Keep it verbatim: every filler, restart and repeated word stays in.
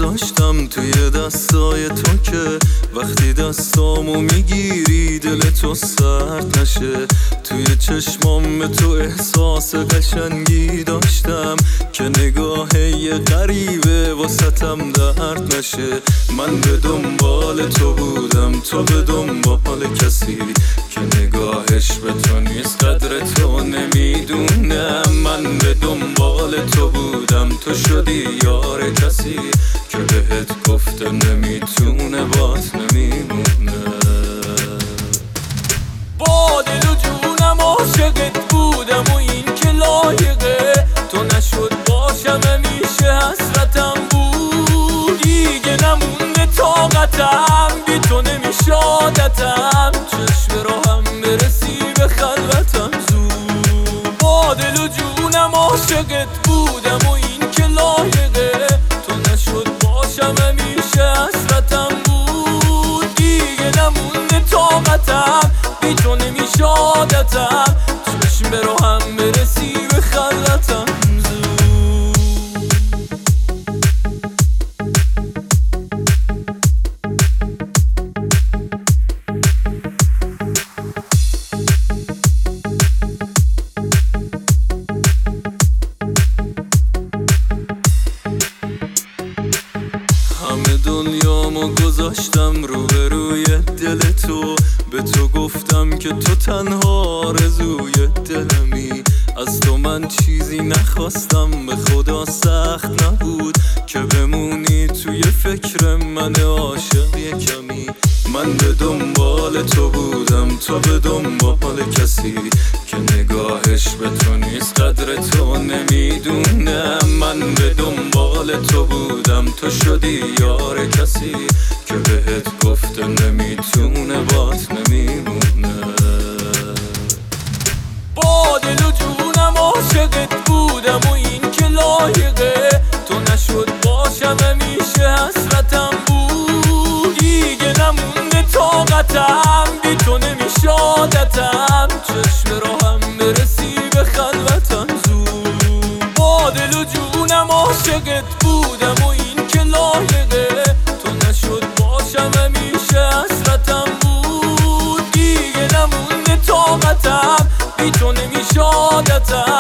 گذاشتم توی دستای تو که وقتی دستامو میگیری دل تو سرد نشه. توی چشمام به تو احساس قشنگی داشتم که نگاه یه غریبه واسطم درد نشه. من به دنبال تو بودم، تو به دنبال کسی که نگاهش به تو نیست، قدر تو نمیدونم. من به دنبال تو بودم، تو شدی یار کسی که بهت گفتم نمیتونه بات نمیمونه. با دل و جونم عاشقت بودم و این که لایقه تو نشد باشم، همیشه حسرتم بود. دیگه نمونده طاقتم، بی تو نمیشه عادتم، چشم راهم برسی به خلوتم زود. با دل و جونم عاشقت بودم و این که لایقه تو نشد باشم، همیشه حسرتم بود. دیگه نمونده طاقتم، بی تو نمیشه عادتم، چشم به راهم برسی به خلوتم زود. همه دنیامو گذاشتم روبروی دل تو، به تو گفتم که تو تنها آرزوی دلمی. از تو من چیزی نخواستم، به خدا سخت نبود که بمونی توی فکر من عاشق یه کمی. من به دنبال تو بودم، تو به دنبال کسی که نگاهش به تو نیست، قدر تو نمیدونم. من به دنبال تو بودم، تو شدی یار کسی که بهت گفتم نمیتونه بات نمیمونه. با دل و جونم عاشقت بودم و این که لایقه تو نشد باشم، همیشه حسرتم بود. دیگه نمونده طاقتم، بی تو نمیشه عادتم، چشم راهم برسی به خلوتم زود. با دل و جونم عاشقت بودم و این که لایقه تو نشد باشم، همیشه حسرتم بود. دیگه نمونده طاقتم، بی تو نمیشه عادتم،